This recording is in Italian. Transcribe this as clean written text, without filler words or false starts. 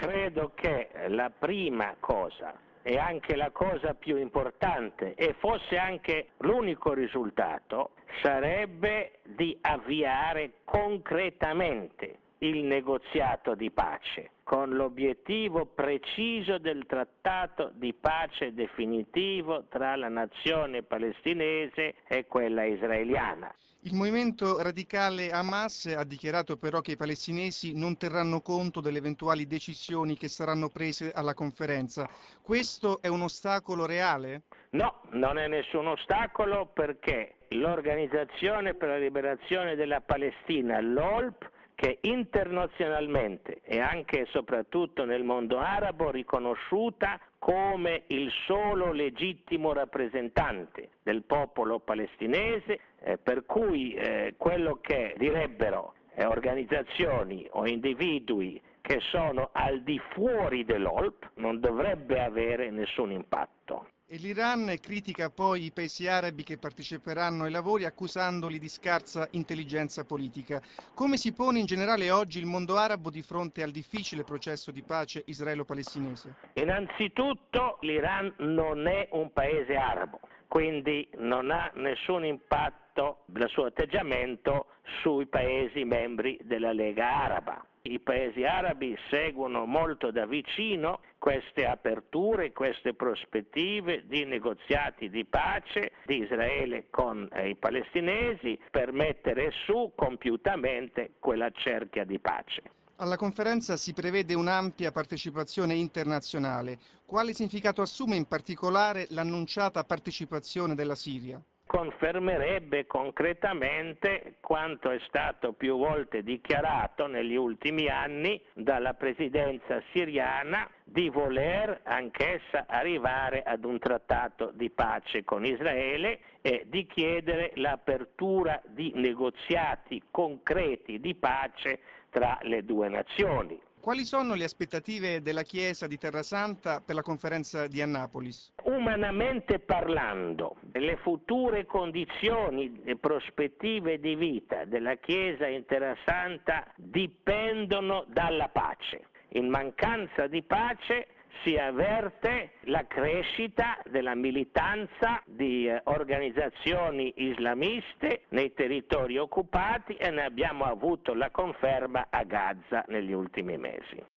credo che la prima cosa e anche la cosa più importante, e fosse anche l'unico risultato, sarebbe di avviare concretamente il negoziato di pace, con l'obiettivo preciso del trattato di pace definitivo tra la nazione palestinese e quella israeliana. Il movimento radicale Hamas ha dichiarato però che i palestinesi non terranno conto delle eventuali decisioni che saranno prese alla conferenza. Questo è un ostacolo reale? No, non è nessun ostacolo perché l'Organizzazione per la Liberazione della Palestina, l'OLP, che internazionalmente e anche e soprattutto nel mondo arabo riconosciuta come il solo legittimo rappresentante del popolo palestinese, per cui quello che direbbero organizzazioni o individui che sono al di fuori dell'OLP non dovrebbe avere nessun impatto. E l'Iran critica poi i paesi arabi che parteciperanno ai lavori accusandoli di scarsa intelligenza politica. Come si pone in generale oggi il mondo arabo di fronte al difficile processo di pace israelo-palestinese? Innanzitutto l'Iran non è un paese arabo, quindi non ha nessun impatto il suo atteggiamento sui paesi membri della Lega Araba. I paesi arabi seguono molto da vicino queste aperture, queste prospettive di negoziati di pace di Israele con i palestinesi per mettere su compiutamente quella cerchia di pace. Alla conferenza si prevede un'ampia partecipazione internazionale. Quale significato assume in particolare l'annunciata partecipazione della Siria? Confermerebbe concretamente quanto è stato più volte dichiarato negli ultimi anni dalla presidenza siriana di voler anch'essa arrivare ad un trattato di pace con Israele e di chiedere l'apertura di negoziati concreti di pace tra le due nazioni. Quali sono le aspettative della Chiesa di Terrasanta per la conferenza di Annapolis? Umanamente parlando, le future condizioni e prospettive di vita della Chiesa in Terrasanta dipendono dalla pace. In mancanza di pace si avverte la crescita della militanza di organizzazioni islamiste nei territori occupati e ne abbiamo avuto la conferma a Gaza negli ultimi mesi.